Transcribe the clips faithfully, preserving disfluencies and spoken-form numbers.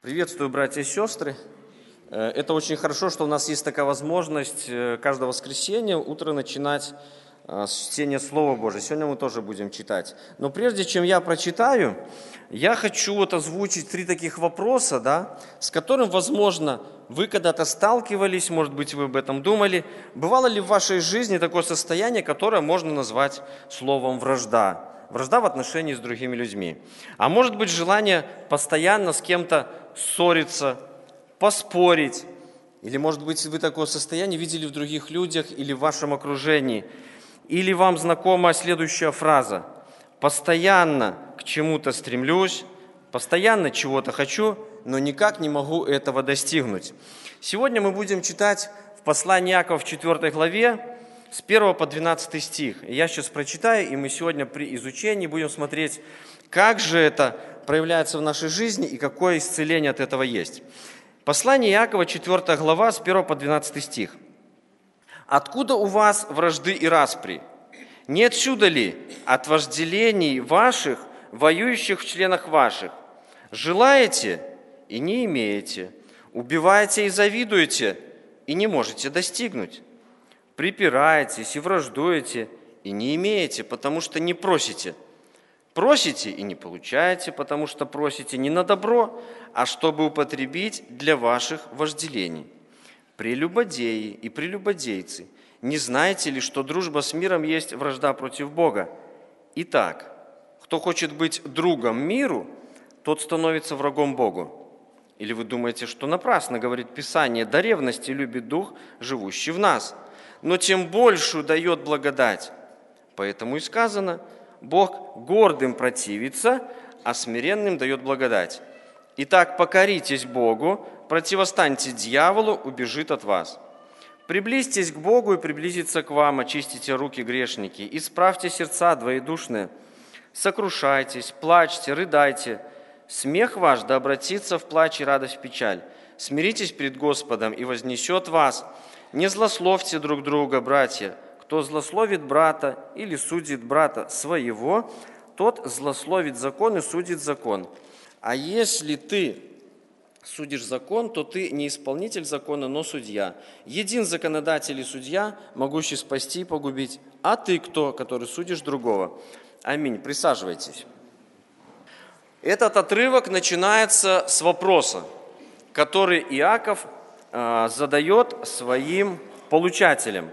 Приветствую, братья и сестры. Это очень хорошо, что у нас есть такая возможность каждое воскресенье утро начинать с чтения Слова Божьего. Сегодня мы тоже будем читать. Но прежде чем я прочитаю, я хочу вот озвучить три таких вопроса, да, с которым, возможно, вы когда-то сталкивались, может быть, вы об этом думали. Бывало ли в вашей жизни такое состояние, которое можно назвать словом «вражда»? Вражда в отношении с другими людьми. А может быть, желание постоянно с кем-то ссориться, поспорить. Или, может быть, вы такое состояние видели в других людях или в вашем окружении. Или вам знакома следующая фраза. «Постоянно к чему-то стремлюсь, постоянно чего-то хочу, но никак не могу этого достигнуть». Сегодня мы будем читать в послании Иакова в четвёртой главе, с первого по двенадцатый стих. Я сейчас прочитаю, и мы сегодня при изучении будем смотреть, как же это проявляется в нашей жизни и какое исцеление от этого есть. Послание Иакова, четвёртая глава, с первого по двенадцатый стих. «Откуда у вас вражды и распри? Не отсюда ли от вожделений ваших, воюющих в членах ваших? Желаете и не имеете, убиваете и завидуете, и не можете достигнуть. Припираетесь и враждуете, и не имеете, потому что не просите. Просите и не получаете, потому что просите не на добро, а чтобы употребить для ваших вожделений. Прелюбодеи и прелюбодейцы, не знаете ли, что дружба с миром есть вражда против Бога? Итак, кто хочет быть другом миру, тот становится врагом Богу. Или вы думаете, что напрасно говорит Писание, до ревности любит Дух, живущий в нас, но тем большую дает благодать. Поэтому и сказано, Бог гордым противится, а смиренным дает благодать. Итак, покоритесь Богу, противостаньте дьяволу, убежит от вас. Приблизьтесь к Богу и приблизится к вам, очистите руки грешники, исправьте сердца двоедушные, сокрушайтесь, плачьте, рыдайте. Смех ваш да обратится в плач и радость в печаль. Смиритесь пред Господом, и вознесет вас. Не злословьте друг друга, братья. Кто злословит брата или судит брата своего, тот злословит закон и судит закон. А если ты судишь закон, то ты не исполнитель закона, но судья. Един законодатель и судья, могущий спасти и погубить. А ты кто, который судишь другого? Аминь. Присаживайтесь. Этот отрывок начинается с вопроса, который Иаков э, задает своим получателям.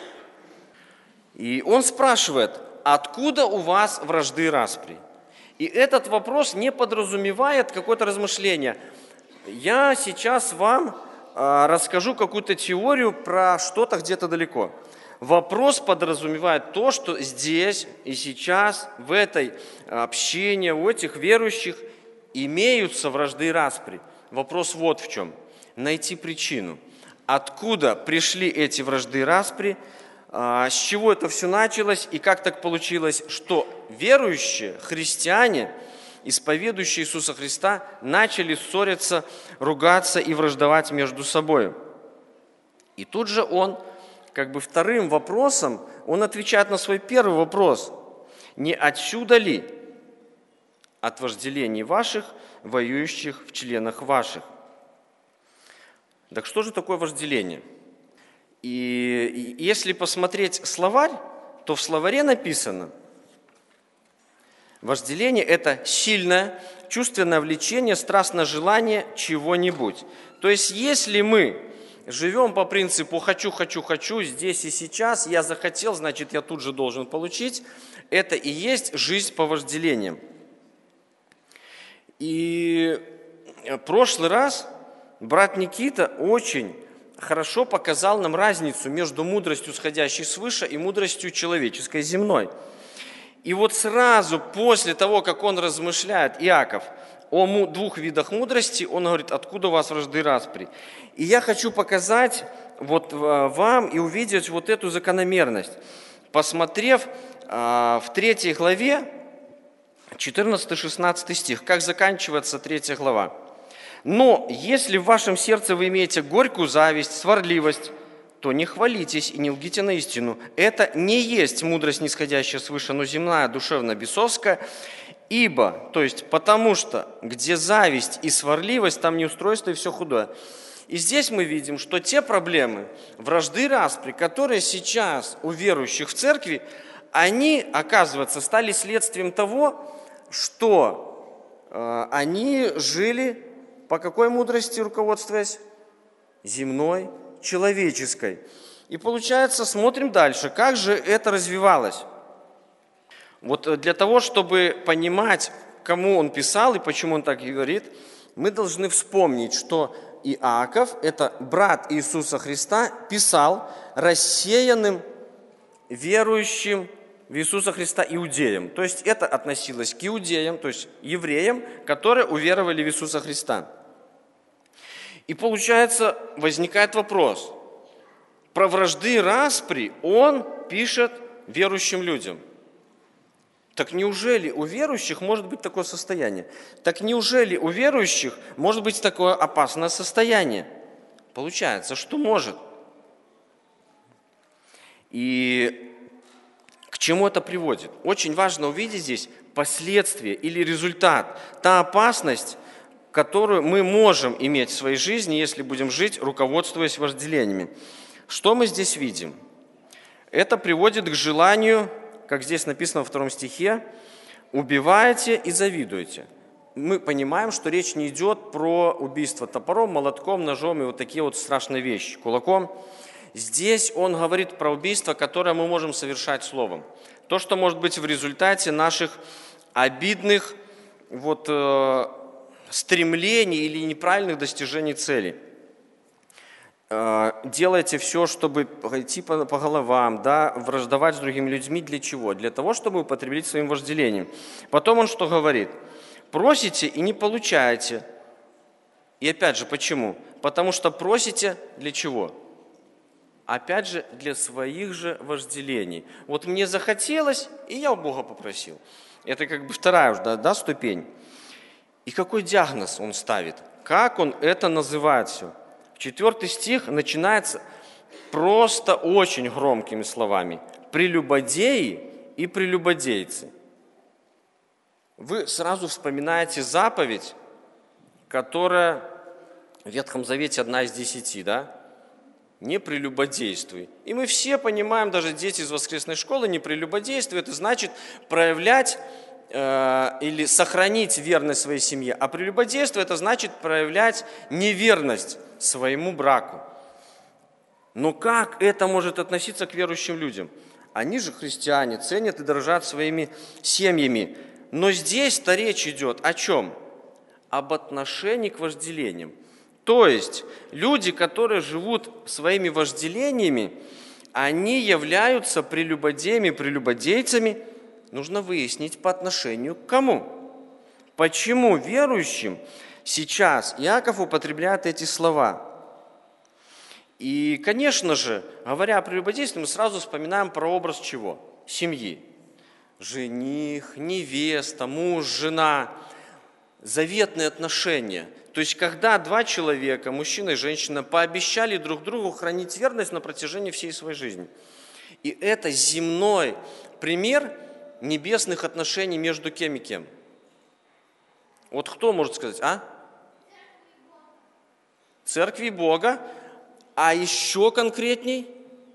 И он спрашивает, откуда у вас вражды и распри? И этот вопрос не подразумевает какое-то размышление. Я сейчас вам э, расскажу какую-то теорию про что-то где-то далеко. Вопрос подразумевает то, что здесь и сейчас, в этой общине, у этих верующих имеются вражды и распри. Вопрос вот в чем. Найти причину. Откуда пришли эти вражды и распри, с чего это все началось и как так получилось, что верующие, христиане, исповедующие Иисуса Христа, начали ссориться, ругаться и враждовать между собой. И тут же он, как бы вторым вопросом, он отвечает на свой первый вопрос. Не отсюда ли от вожделений ваших, воюющих в членах ваших? Так что же такое вожделение? И если посмотреть словарь, то в словаре написано, вожделение – это сильное чувственное влечение, страстное желание чего-нибудь. То есть, если мы живем по принципу «хочу, хочу, хочу, здесь и сейчас», я захотел, значит, я тут же должен получить, это и есть жизнь по вожделениям. И в прошлый раз брат Никита очень хорошо показал нам разницу между мудростью, сходящей свыше, и мудростью человеческой, земной. И вот сразу после того, как он размышляет, Иаков, о двух видах мудрости, он говорит, откуда у вас вражды и распри. И я хочу показать вот вам и увидеть вот эту закономерность, посмотрев в третьей главе, четырнадцатый-шестнадцатый стих, как заканчивается третья глава. «Но если в вашем сердце вы имеете горькую зависть, сварливость, то не хвалитесь и не лгите на истину. Это не есть мудрость, нисходящая свыше, но земная, душевная, бесовская. Ибо, то есть потому что, где зависть и сварливость, там неустройство и все худое. И здесь мы видим, что те проблемы, вражды, распри, которые сейчас у верующих в церкви, они, оказывается, стали следствием того, что э, они жили по какой мудрости руководствуясь? Земной, человеческой. И получается, смотрим дальше, как же это развивалось. Вот для того, чтобы понимать, кому он писал и почему он так говорит, мы должны вспомнить, что Иаков, это брат Иисуса Христа, писал рассеянным верующим в Иисуса Христа иудеям. То есть это относилось к иудеям, то есть евреям, которые уверовали в Иисуса Христа. И получается, возникает вопрос. Про вражды и распри он пишет верующим людям. Так неужели у верующих может быть такое состояние? Так неужели у верующих может быть такое опасное состояние? Получается, что может. И к чему это приводит? Очень важно увидеть здесь последствия или результат, та опасность, которую мы можем иметь в своей жизни, если будем жить, руководствуясь вожделениями. Что мы здесь видим? Это приводит к желанию, как здесь написано во втором стихе, «убиваете и завидуете». Мы понимаем, что речь не идет про убийство топором, молотком, ножом и вот такие вот страшные вещи, кулаком. Здесь он говорит про убийство, которое мы можем совершать словом. То, что может быть в результате наших обидных вот, э, стремлений или неправильных достижений цели. Делайте все, чтобы пойти по, по головам, да, враждовать с другими людьми. Для чего? Для того, чтобы употребить своим вожделением. Потом он что говорит? Просите и не получаете. И опять же, почему? Потому что просите для чего? Опять же, для своих же вожделений. Вот мне захотелось, и я у Бога попросил. Это как бы вторая уже, да, да, ступень. И какой диагноз он ставит? Как он это называет все? Четвертый стих начинается просто очень громкими словами. «Прелюбодеи и прелюбодейцы». Вы сразу вспоминаете заповедь, которая в Ветхом Завете одна из десяти, да? «Не прелюбодействуй». И мы все понимаем, даже дети из воскресной школы, не прелюбодействуй, это значит проявлять э, или сохранить верность своей семье. А прелюбодейство это значит проявлять неверность своему браку. Но как это может относиться к верующим людям? Они же христиане, ценят и дорожат своими семьями. Но здесь-то речь идет о чем? Об отношении к вожделениям. То есть люди, которые живут своими вожделениями, они являются прелюбодеями, прелюбодейцами. Нужно выяснить по отношению к кому. Почему верующим сейчас Иаков употребляет эти слова? И, конечно же, говоря о прелюбодействе, мы сразу вспоминаем про образ чего? Семьи. Жених, невеста, муж, жена. Заветные отношения. То есть, когда два человека, мужчина и женщина, пообещали друг другу хранить верность на протяжении всей своей жизни. И это земной пример небесных отношений между кем и кем. Вот кто может сказать, а? Церкви Бога, а еще конкретней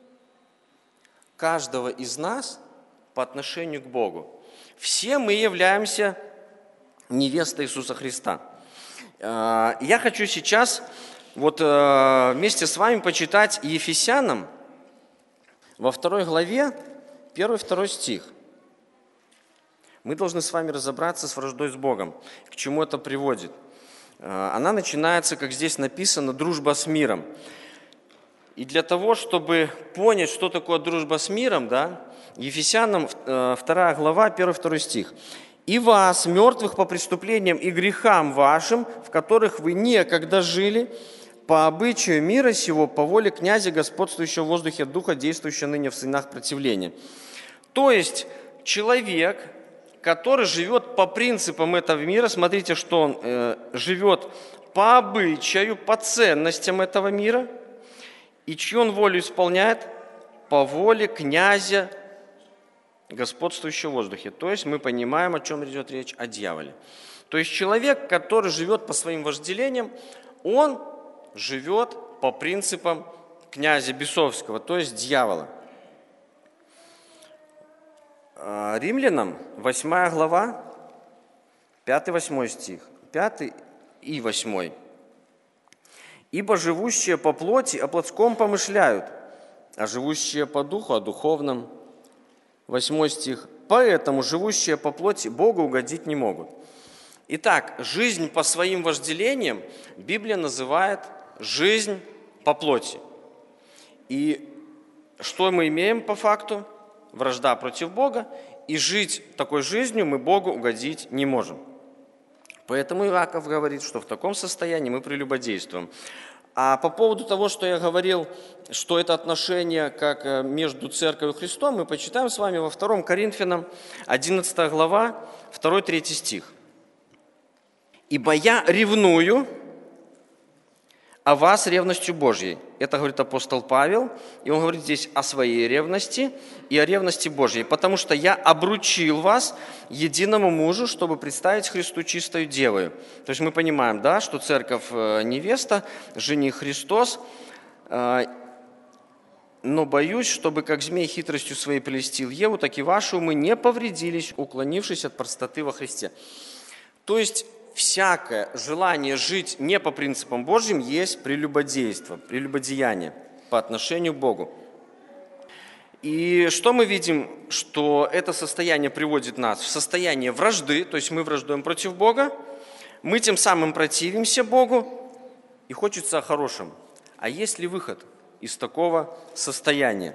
каждого из нас по отношению к Богу. Все мы являемся невестой Иисуса Христа. Я хочу сейчас вот вместе с вами почитать Ефесянам во второй главе, первый-второй стих. Мы должны с вами разобраться с враждой с Богом. К чему это приводит? Она начинается, как здесь написано, дружба с миром. И для того, чтобы понять, что такое дружба с миром, да, Ефесянам вторая глава, первый-второй стих. «И вас, мертвых по преступлениям и грехам вашим, в которых вы некогда жили, по обычаю мира сего, по воле князя, господствующего в воздухе духа, действующего ныне в сынах противления». То есть человек, который живет по принципам этого мира, смотрите, что он э, живет по обычаю, по ценностям этого мира, и чью он волю исполняет? По воле князя господствующего в воздухе. То есть мы понимаем, о чем идет речь, о дьяволе. То есть человек, который живет по своим вожделениям, он живет по принципам князя бесовского, то есть дьявола. Римлянам, восьмая глава, пятый-восьмой стих, пятый и восьмой. «Ибо живущие по плоти о плотском помышляют, а живущие по духу о духовном». Восьмой стих. «Поэтому живущие по плоти Богу угодить не могут». Итак, жизнь по своим вожделениям Библия называет жизнь по плоти. И что мы имеем по факту? Вражда против Бога, и жить такой жизнью мы Богу угодить не можем. Поэтому Иаков говорит, что в таком состоянии мы прелюбодействуем. А по поводу того, что я говорил, что это отношение как между Церковью и Христом, мы почитаем с вами во втором Коринфянам, одиннадцатая глава, второй-третий стих. «Ибо я ревную о вас ревностью Божьей». Это говорит апостол Павел, и он говорит здесь о своей ревности и о ревности Божьей. «Потому что я обручил вас единому мужу, чтобы представить Христу чистою девою». То есть мы понимаем, да, что церковь невеста, жених Христос, но боюсь, чтобы как змей хитростью своей прелестил Еву, так и ваши умы не повредились, уклонившись от простоты во Христе. То есть всякое желание жить не по принципам Божьим есть прелюбодейство, прелюбодеяние по отношению к Богу. И что мы видим? Что это состояние приводит нас в состояние вражды, то есть мы враждуем против Бога, мы тем самым противимся Богу, и хочется о хорошем. А есть ли выход из такого состояния?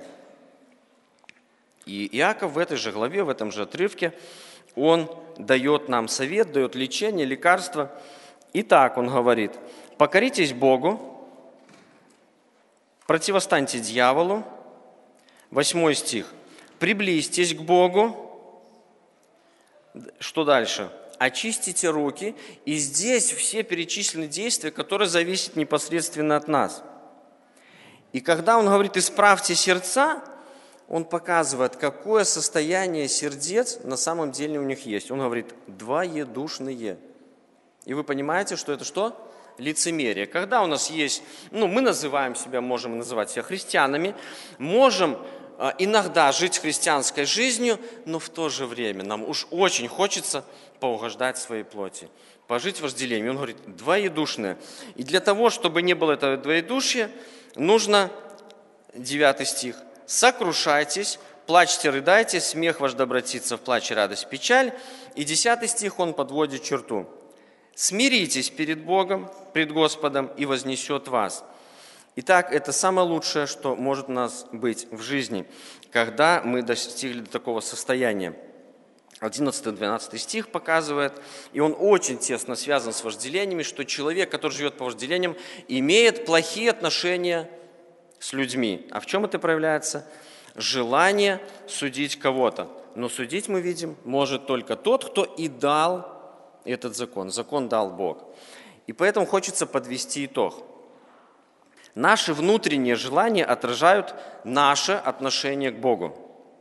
И Иаков в этой же главе, в этом же отрывке, он дает нам совет, дает лечение, лекарство. Итак, он говорит: покоритесь Богу, противостаньте дьяволу. Восьмой стих. Приблизьтесь к Богу. Что дальше? Очистите руки. И здесь все перечислены действия, которые зависят непосредственно от нас. И когда он говорит «исправьте сердца», он показывает, какое состояние сердец на самом деле у них есть. Он говорит «двоедушные». И вы понимаете, что это что? Лицемерие. Когда у нас есть, ну, мы называем себя, можем называть себя христианами, можем э, иногда жить христианской жизнью, но в то же время нам уж очень хочется поугождать своей плоти, пожить вожделением. Он говорит «двоедушные». И для того, чтобы не было этого двоедушия, нужно, девятый стих, «Сокрушайтесь, плачьте, рыдайте, смех ваш да обратится в плач и радость, печаль». И десятый стих он подводит черту. «Смиритесь перед Богом, пред Господом, и вознесет вас». Итак, это самое лучшее, что может у нас быть в жизни, когда мы достигли до такого состояния. одиннадцатый-двенадцатый стих показывает, и он очень тесно связан с вожделениями, что человек, который живет по вожделениям, имеет плохие отношения с людьми. А в чем это проявляется? Желание судить кого-то. Но судить, мы видим, может только тот, кто и дал этот закон. Закон дал Бог. И поэтому хочется подвести итог. Наши внутренние желания отражают наше отношение к Богу.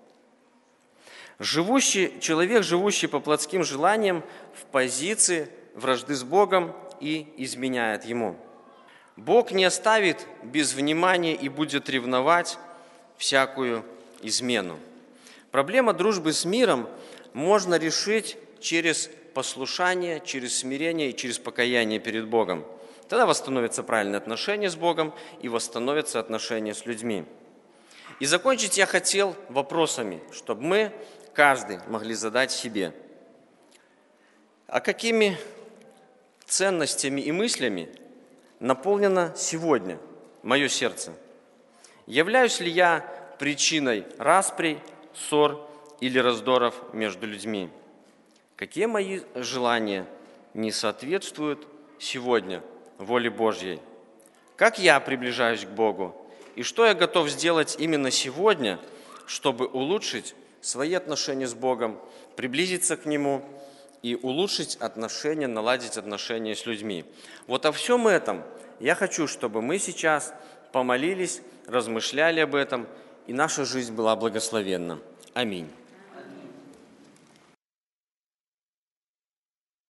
Живущий, человек, живущий по плотским желаниям, в позиции вражды с Богом и изменяет Ему. Бог не оставит без внимания и будет ревновать всякую измену. Проблема дружбы с миром можно решить через послушание, через смирение и через покаяние перед Богом. Тогда восстановятся правильные отношения с Богом и восстановятся отношения с людьми. И закончить я хотел вопросами, чтобы мы, каждый, могли задать себе. А какими ценностями и мыслями наполнено сегодня мое сердце? Являюсь ли я причиной расприй, ссор или раздоров между людьми? Какие мои желания не соответствуют сегодня воле Божьей? Как я приближаюсь к Богу? И что я готов сделать именно сегодня, чтобы улучшить свои отношения с Богом, приблизиться к Нему и улучшить отношения, наладить отношения с людьми? Вот о всем этом я хочу, чтобы мы сейчас помолились, размышляли об этом, и наша жизнь была благословенна. Аминь.